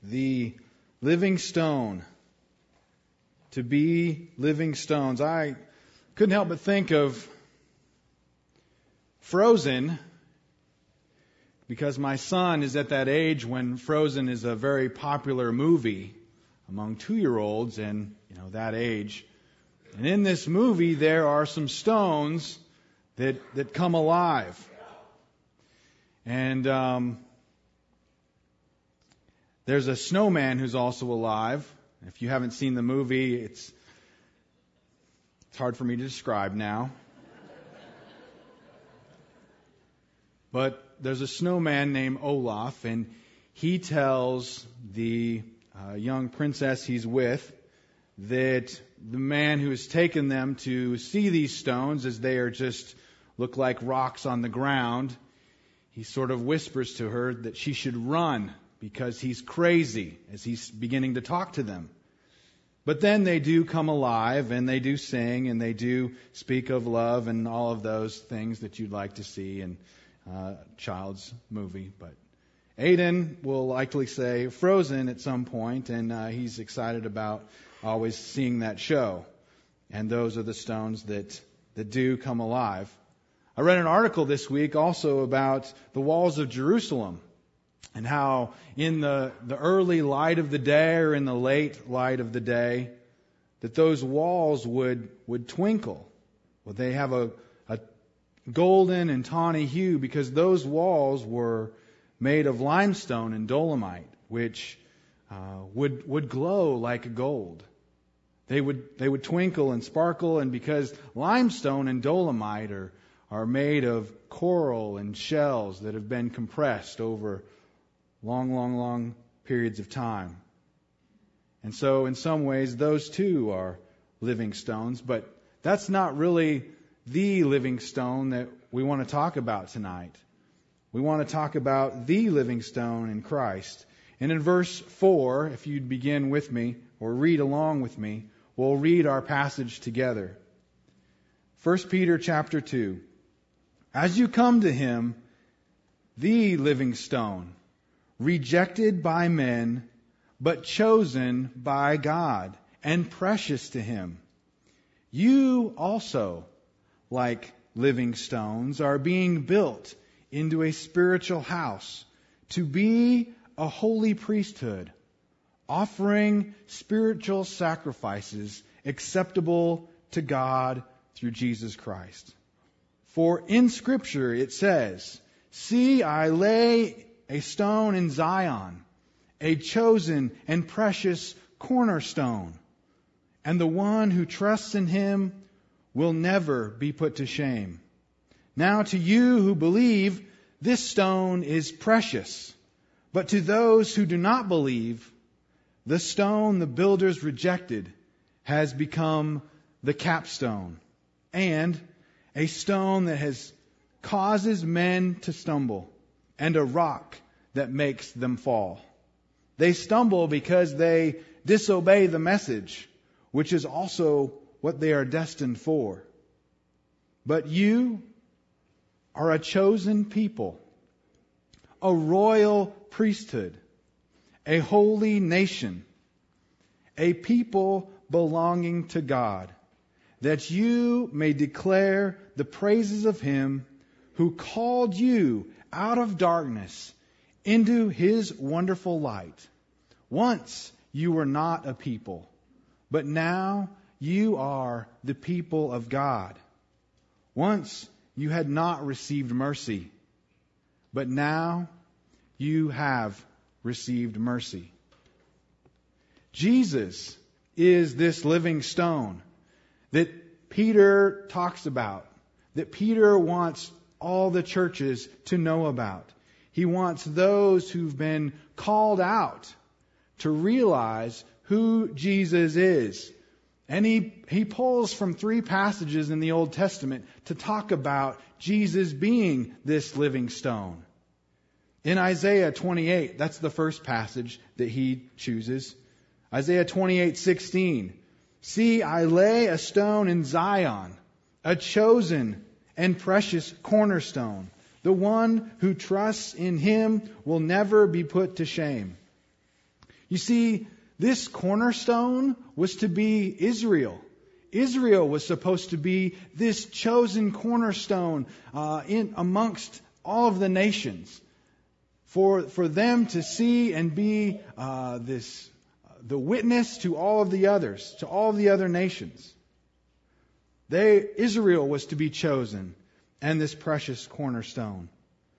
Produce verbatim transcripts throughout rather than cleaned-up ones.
the living stone. To be living stones. I couldn't help but think of Frozen, because my son is at that age when Frozen is a very popular movie among two-year-olds and, you know, that age. And in this movie, there are some stones that that come alive. And um, there's a snowman who's also alive. If you haven't seen the movie, it's it's hard for me to describe now. But there's a snowman named Olaf, and he tells the uh, young princess he's with that the man who has taken them to see these stones, as they are just look like rocks on the ground, he sort of whispers to her that she should run because he's crazy, as he's beginning to talk to them. But then they do come alive, and they do sing, and they do speak of love and all of those things that you'd like to see in uh, child's movie. But Aiden will likely say Frozen at some point, and uh, he's excited about always seeing that show. And those are the stones that, that do come alive. I read an article this week also about the walls of Jerusalem, and how in the, the early light of the day or in the late light of the day, that those walls would, would twinkle. Well, they have a, a golden and tawny hue because those walls were made of limestone and dolomite, which uh, would would glow like gold. They would they would twinkle and sparkle, and because limestone and dolomite are are made of coral and shells that have been compressed over long, long, long periods of time. And so in some ways those too are living stones, but that's not really the living stone that we want to talk about tonight. We want to talk about the living stone in Christ. And in verse four, if you'd begin with me or read along with me, we'll read our passage together. First Peter chapter two. As you come to him, the living stone, rejected by men, but chosen by God and precious to him. You also, like living stones, are being built into a spiritual house to be a holy priesthood, offering spiritual sacrifices acceptable to God through Jesus Christ. For in Scripture it says, "See, I lay a stone in Zion, a chosen and precious cornerstone, and the one who trusts in him will never be put to shame." Now to you who believe, this stone is precious. But to those who do not believe, the stone the builders rejected has become the capstone, and a stone that has causes men to stumble, and a rock that makes them fall. They stumble because they disobey the message, which is also what they are destined for. But you are a chosen people, a royal priesthood, a holy nation, a people belonging to God, that you may declare the praises of him who called you out of darkness into his wonderful light. Once you were not a people, but now you are the people of God. Once you had not received mercy, but now you have received mercy. Jesus is this living stone that Peter talks about, that Peter wants all the churches to know about. He wants those who've been called out to realize who Jesus is. And he, he pulls from three passages in the Old Testament to talk about Jesus being this living stone. In Isaiah twenty-eight, that's the first passage that he chooses. Isaiah twenty-eight sixteen. See, I lay a stone in Zion, a chosen and precious cornerstone. The one who trusts in him will never be put to shame. You see, this cornerstone was to be Israel. Israel was supposed to be this chosen cornerstone uh, in amongst all of the nations, for for them to see and be uh, this uh, the witness to all of the others, to all of the other nations. They Israel was to be chosen, and this precious cornerstone.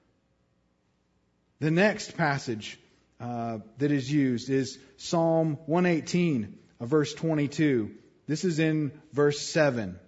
The next passage uh, that is used is Psalm one eighteen, uh, verse twenty-two. This is in verse seven.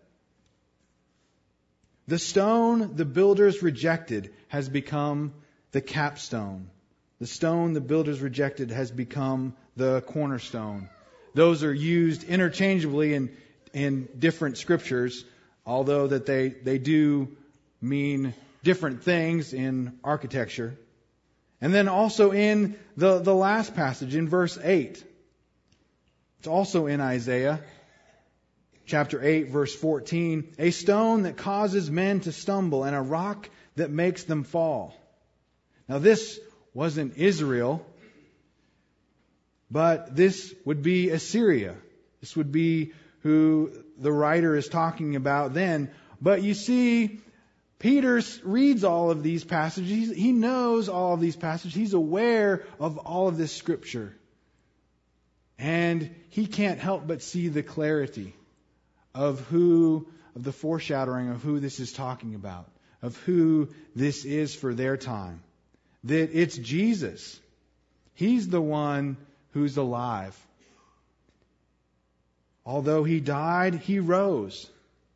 The stone the builders rejected has become the capstone. The stone the builders rejected has become the cornerstone. Those are used interchangeably in, in different scriptures, although that they, they do mean different things in architecture. And then also in the, the last passage, in verse eight. It's also in Isaiah. Chapter eight, verse fourteen, a stone that causes men to stumble and a rock that makes them fall. Now this wasn't Israel, but this would be Assyria. This would be who the writer is talking about then. But you see, Peter reads all of these passages. He knows all of these passages. He's aware of all of this scripture. And he can't help but see the clarity of who, of the foreshadowing of who this is talking about, of who this is for their time. That it's Jesus. He's the one who's alive. Although He died, He rose.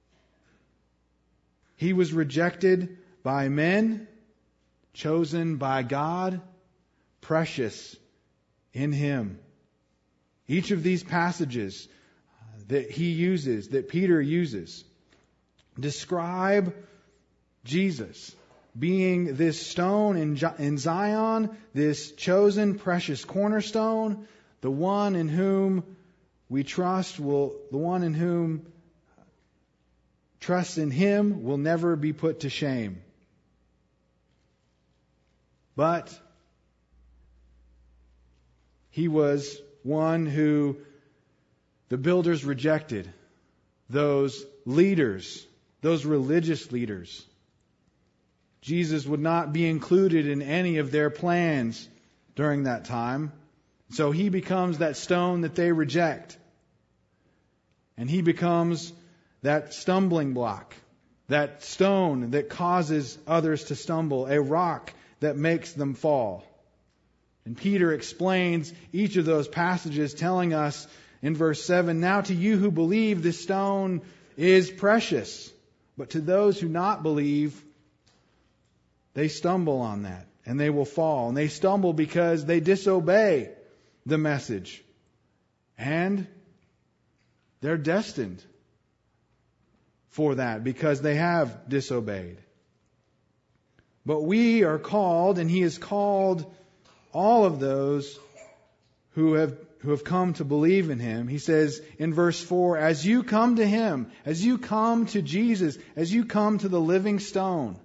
He was rejected by men, chosen by God, precious in Him. Each of these passages that he uses, that Peter uses, describe Jesus being this stone in Zion, this chosen precious cornerstone, the one in whom we trust will, the one in whom trust in Him will never be put to shame. But He was one who the builders rejected, those leaders, those religious leaders. Jesus would not be included in any of their plans during that time. So He becomes that stone that they reject. And He becomes that stumbling block, that stone that causes others to stumble, a rock that makes them fall. And Peter explains each of those passages, telling us in verse seven, now to you who believe, this stone is precious. But to those who not believe, they stumble on that and they will fall. And they stumble because they disobey the message. And they're destined for that because they have disobeyed. But we are called, and He has called all of those who have who have come to believe in Him. He says in verse four, as you come to Him, as you come to Jesus, as you come to the living stone,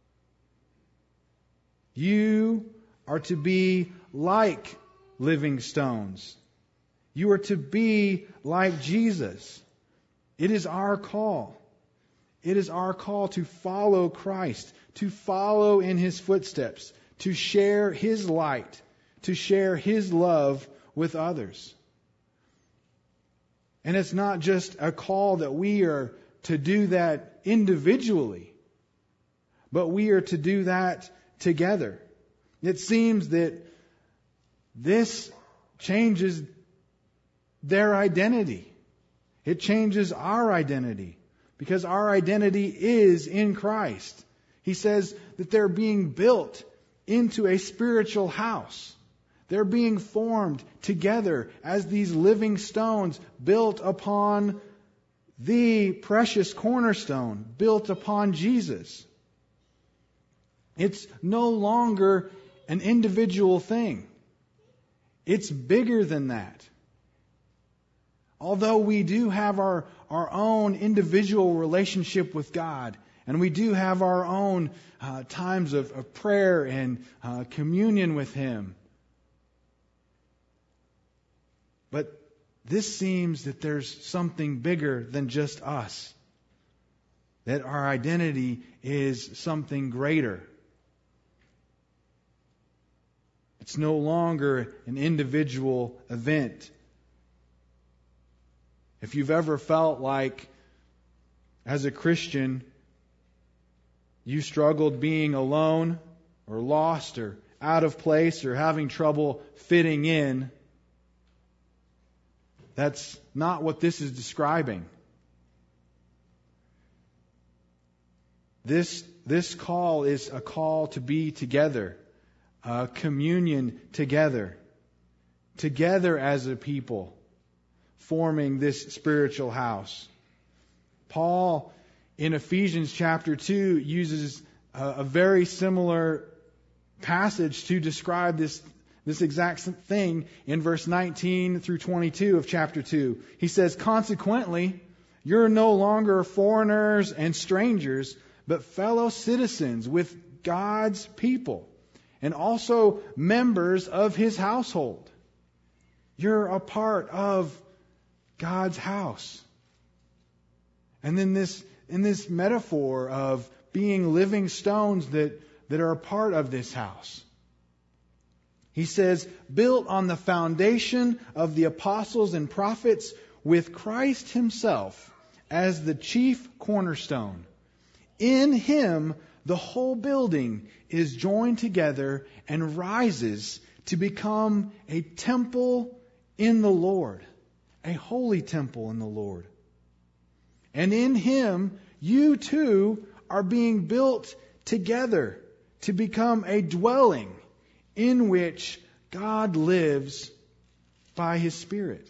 you are to be like living stones. You are to be like Jesus. It is our call. It is our call to follow Christ, to follow in His footsteps, to share His light, to share His love with others. And it's not just a call that we are to do that individually, but we are to do that together. It seems that this changes their identity. It changes our identity because our identity is in Christ. He says that they're being built into a spiritual house. They're being formed together as these living stones built upon the precious cornerstone, built upon Jesus. It's no longer an individual thing. It's bigger than that. Although we do have our, our own individual relationship with God, and we do have our own uh, times of, of prayer and uh, communion with Him, But this seems that there's something bigger than just us. That our identity is something greater. It's no longer an individual event. If you've ever felt like, as a Christian, you struggled being alone or lost or out of place or having trouble fitting in, that's not what this is describing. This, this call is a call to be together, a communion together, together as a people, forming this spiritual house. Paul, in Ephesians chapter two, uses a, a very similar passage to describe this, this exact thing in verse nineteen through twenty-two of chapter two. He says, "Consequently, you're no longer foreigners and strangers, but fellow citizens with God's people, and also members of His household." You're a part of God's house. And then this, in this metaphor of being living stones that, that are a part of this house, he says, "Built on the foundation of the apostles and prophets, with Christ Himself as the chief cornerstone. In Him, the whole building is joined together and rises to become a temple in the Lord, a holy temple in the Lord. And in Him, you too are being built together to become a dwelling in which God lives by His Spirit."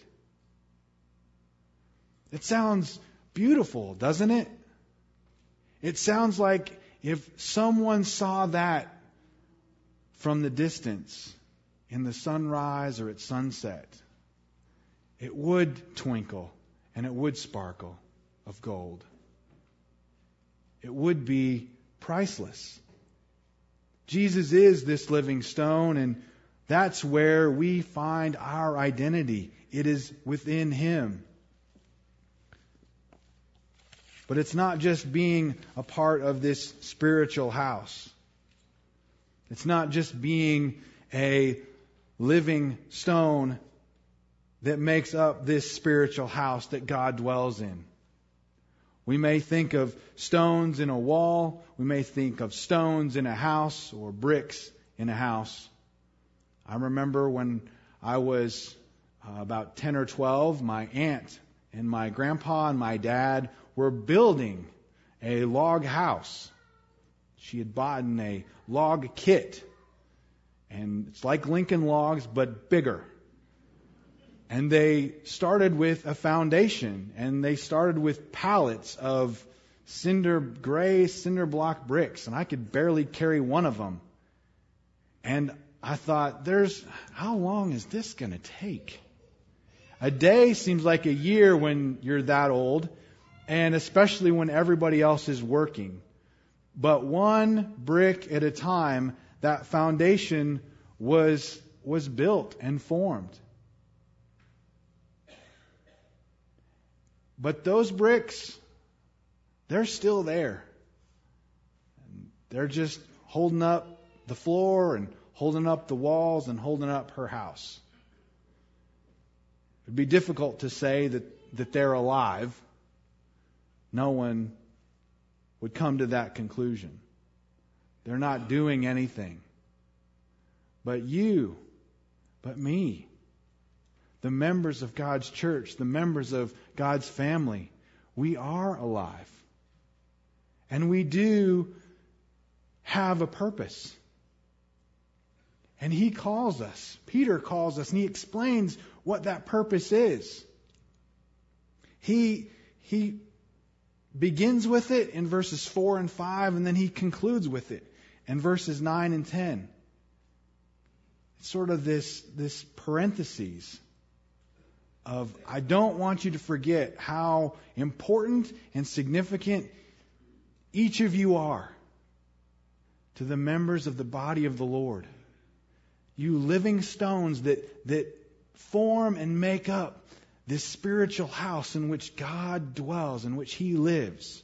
It sounds beautiful, doesn't it? It sounds like if someone saw that from the distance, in the sunrise or at sunset, it would twinkle and it would sparkle of gold. It would be priceless. Jesus is this living stone, and that's where we find our identity. It is within Him. But it's not just being a part of this spiritual house. It's not just being a living stone that makes up this spiritual house that God dwells in. We may think of stones in a wall. We may think of stones in a house or bricks in a house. I remember when I was uh, about ten or twelve, my aunt and my grandpa and my dad were building a log house. She had bought a log kit. And it's like Lincoln Logs, but bigger. And they started with a foundation, and they started with pallets of cinder, gray cinder block bricks, and I could barely carry one of them. And I thought, there's, how long is this going to take? A day seems like a year when you're that old, and especially when everybody else is working. But one brick at a time, that foundation was, was built and formed. But those bricks, they're still there. They're just holding up the floor and holding up the walls and holding up her house. It would be difficult to say that, that they're alive. No one would come to that conclusion. They're not doing anything. But you, but me, the members of God's church, the members of God's family, we are alive. And we do have a purpose. And He calls us, Peter calls us, and he explains what that purpose is. He, he begins with it in verses four and five, and then he concludes with it in verses nine and ten. It's sort of this, this parentheses of, I don't want you to forget how important and significant each of you are to the members of the body of the Lord. You living stones that, that form and make up this spiritual house in which God dwells, in which He lives.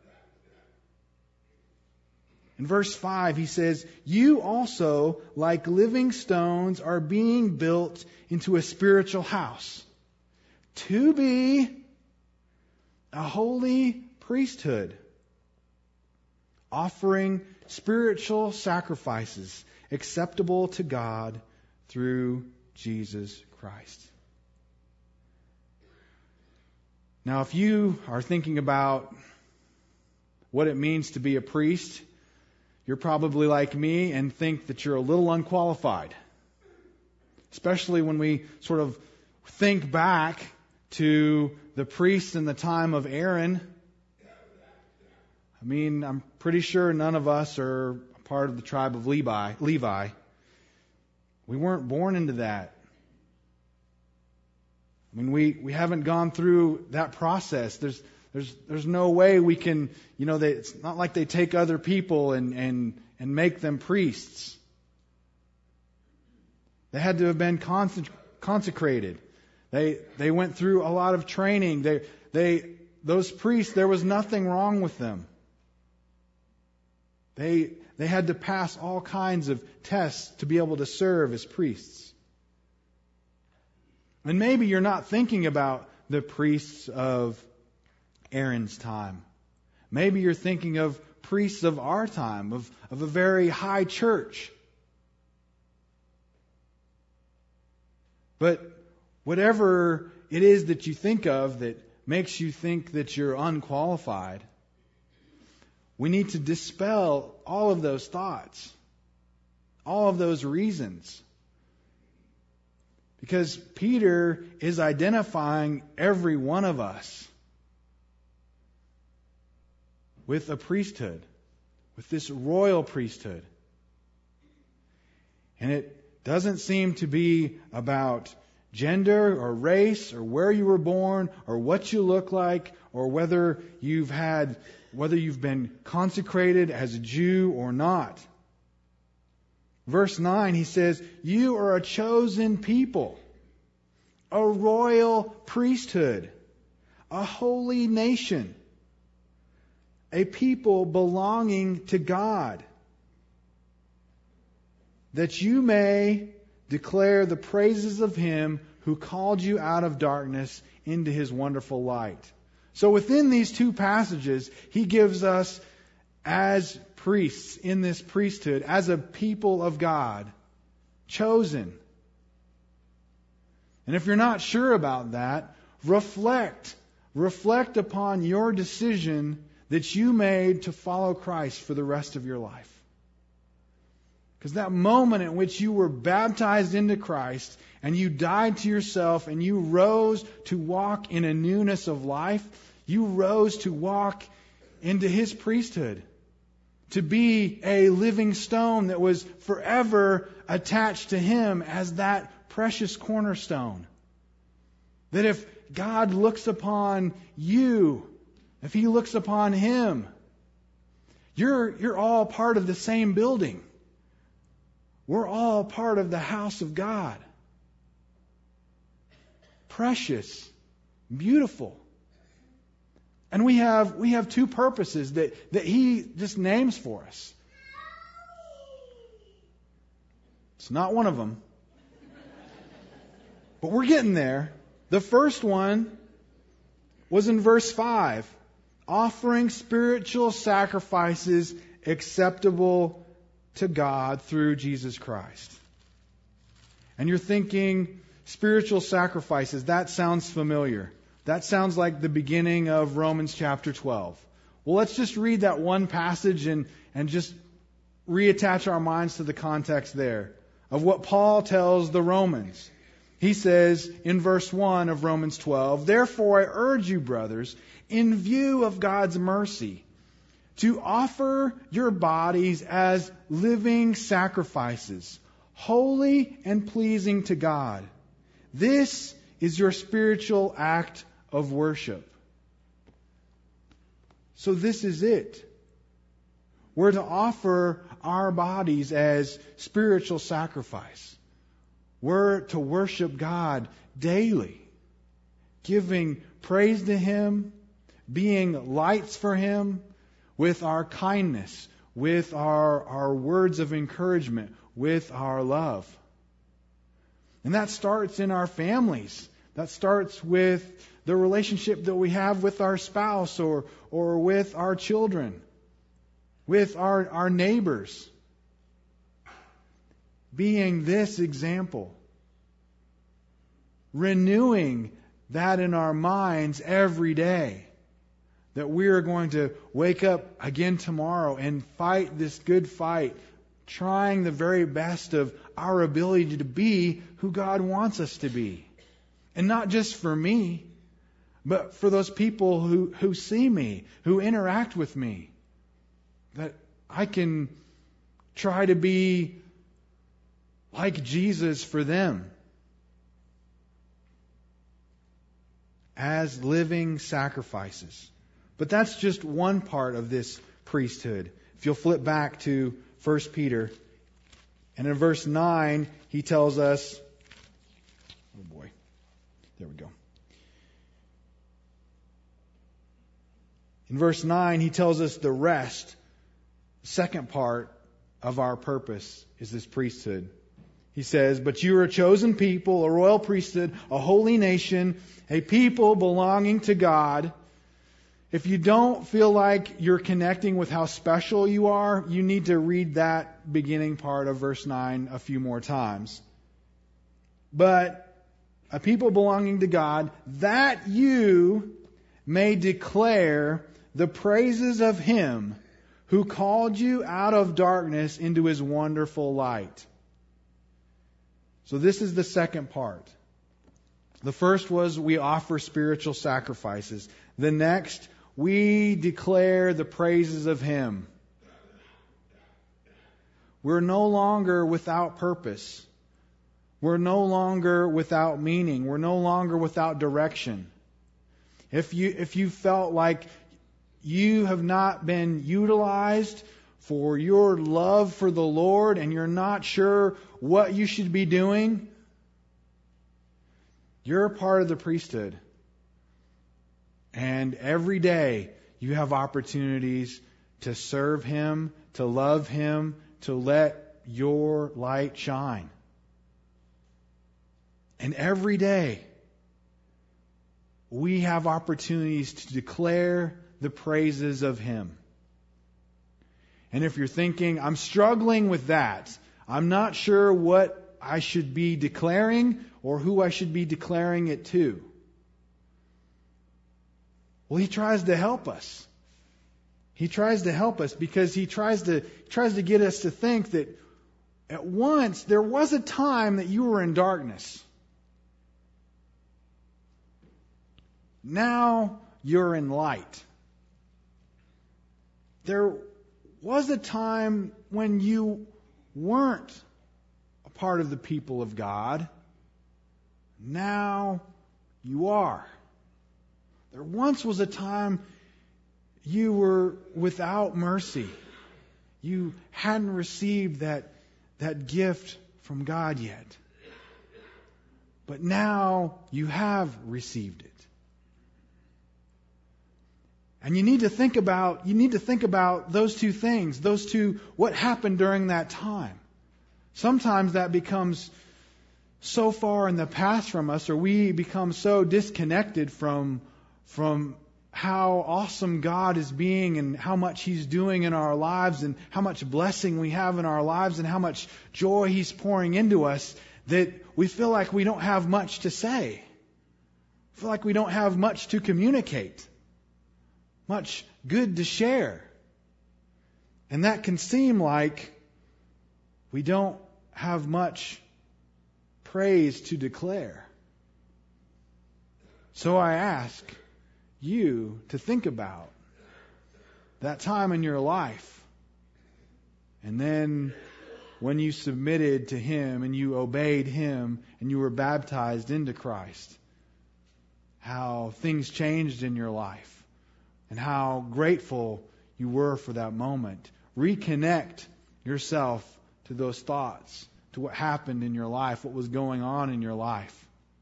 In verse five, he says, "You also, like living stones, are being built into a spiritual house, to be a holy priesthood, offering spiritual sacrifices acceptable to God through Jesus Christ." Now, if you are thinking about what it means to be a priest, you're probably like me and think that you're a little unqualified. Especially when we sort of think back to the priests in the time of Aaron. I mean, I'm pretty sure none of us are a part of the tribe of Levi. Levi. We weren't born into that. I mean, we, we haven't gone through that process. There's there's there's no way we can, you know, they, it's not like they take other people and, and, and make them priests. They had to have been consecrated. They they went through a lot of training. They they those priests, there was nothing wrong with them. They they had to pass all kinds of tests to be able to serve as priests. And maybe you're not thinking about the priests of Aaron's time. Maybe you're thinking of priests of our time, of, of a very high church. But whatever it is that you think of that makes you think that you're unqualified, we need to dispel all of those thoughts, all of those reasons. Because Peter is identifying every one of us with a priesthood, with this royal priesthood. And it doesn't seem to be about gender or race or where you were born or what you look like or whether you've had, whether you've been consecrated as a Jew or not. Verse nine, he says, "You are a chosen people, a royal priesthood, a holy nation, a people belonging to God, that you may declare the praises of Him who called you out of darkness into His wonderful light." So within these two passages, he gives us, as priests in this priesthood, as a people of God, chosen. And if you're not sure about that, reflect. Reflect upon your decision that you made to follow Christ for the rest of your life. Because that moment in which you were baptized into Christ and you died to yourself and you rose to walk in a newness of life, you rose to walk into His priesthood, to be a living stone that was forever attached to Him as that precious cornerstone. That if God looks upon you, if He looks upon him, you're, you're all part of the same building. We're all part of the house of God. Precious, beautiful. And we have we have two purposes that, that He just names for us. It's not one of them. But we're getting there. The first one was in verse five. Offering spiritual sacrifices acceptable to God through Jesus Christ. And you're thinking, spiritual sacrifices, that sounds familiar. That sounds like the beginning of Romans chapter twelve. Well, let's just read that one passage and, and just reattach our minds to the context there of what Paul tells the Romans. He says in verse one of Romans twelve, "Therefore I urge you, brothers, in view of God's mercy, to offer your bodies as living sacrifices, holy and pleasing to God. This is your spiritual act of worship." So this is it. We're to offer our bodies as spiritual sacrifice. We're to worship God daily, giving praise to Him, being lights for Him with our kindness, with our, our words of encouragement, with our love. And that starts in our families. That starts with the relationship that we have with our spouse or, or with our children, with our, our neighbors. Being this example. Renewing that in our minds every day. That we are going to wake up again tomorrow and fight this good fight, trying the very best of our ability to be who God wants us to be. And not just for me, but for those people who, who see me, who interact with me. That I can try to be like Jesus for them. As living sacrifices. But that's just one part of this priesthood. If you'll flip back to First Peter, and in verse nine, he tells us, oh boy, there we go. In verse nine, he tells us the rest, the second part of our purpose is this priesthood. He says, but you are a chosen people, a royal priesthood, a holy nation, a people belonging to God. If you don't feel like you're connecting with how special you are, you need to read that beginning part of verse nine a few more times. But a people belonging to God, that you may declare the praises of Him who called you out of darkness into His wonderful light. So this is the second part. The first was we offer spiritual sacrifices. The next, we declare the praises of Him. We're no longer without purpose. We're no longer without meaning. We're no longer without direction. If you, if you felt like you have not been utilized for your love for the Lord and you're not sure what you should be doing, you're a part of the priesthood. And every day you have opportunities to serve Him, to love Him, to let your light shine. And every day we have opportunities to declare the praises of Him. And if you're thinking, I'm struggling with that, I'm not sure what I should be declaring or who I should be declaring it to. Well, He tries to help us. He tries to help us because He tries to tries to get us to think that at once there was a time that you were in darkness. Now you're in light. There was a time when you weren't a part of the people of God. Now you are. There once was a time you were without mercy. You hadn't received that, that gift from God yet. But now you have received it. And you need to think about, you need to think about those two things, those two, what happened during that time. Sometimes that becomes so far in the past from us, or we become so disconnected from, from how awesome God is being and how much He's doing in our lives and how much blessing we have in our lives and how much joy He's pouring into us that we feel like we don't have much to say. We feel like we don't have much to communicate. Much good to share. And that can seem like we don't have much praise to declare. So I ask you to think about that time in your life. And then when you submitted to Him and you obeyed Him and you were baptized into Christ, how things changed in your life. And how grateful you were for that moment. Reconnect yourself to those thoughts, to what happened in your life, what was going on in your life.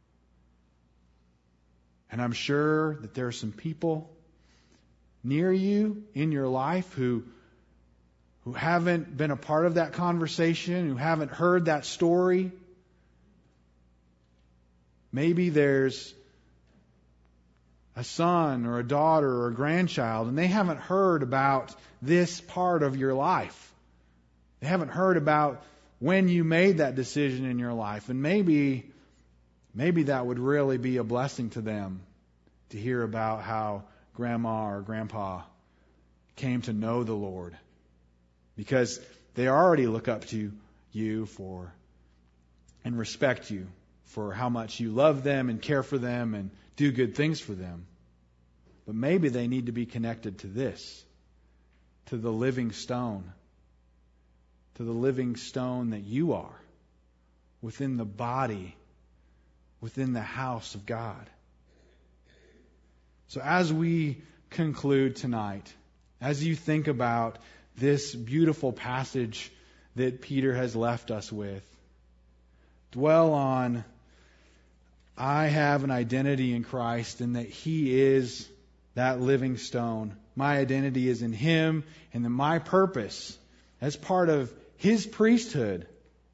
And I'm sure that there are some people near you in your life who who haven't been a part of that conversation, who haven't heard that story. Maybe there's a son or a daughter or a grandchild, and they haven't heard about this part of your life. They haven't heard about when you made that decision in your life. And maybe, maybe that would really be a blessing to them to hear about how grandma or grandpa came to know the Lord. Because they already look up to you for and respect you for how much you love them and care for them and do good things for them. But maybe they need to be connected to this, to the living stone, to the living stone that you are within the body, within the house of God. So as we conclude tonight, as you think about this beautiful passage that Peter has left us with, dwell on, I have an identity in Christ and that He is that living stone. My identity is in Him, and that my purpose as part of His priesthood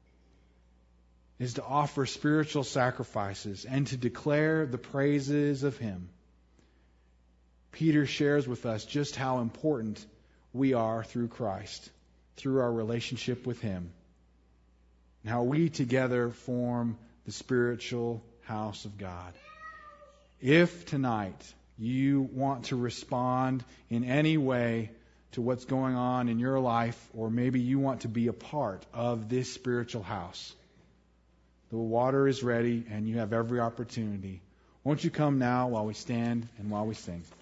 is to offer spiritual sacrifices and to declare the praises of Him. Peter shares with us just how important we are through Christ, through our relationship with Him, and how we together form the spiritual house of God. If tonight you want to respond in any way to what's going on in your life, or maybe you want to be a part of this spiritual house, the water is ready and you have every opportunity. Won't you come now while we stand and while we sing?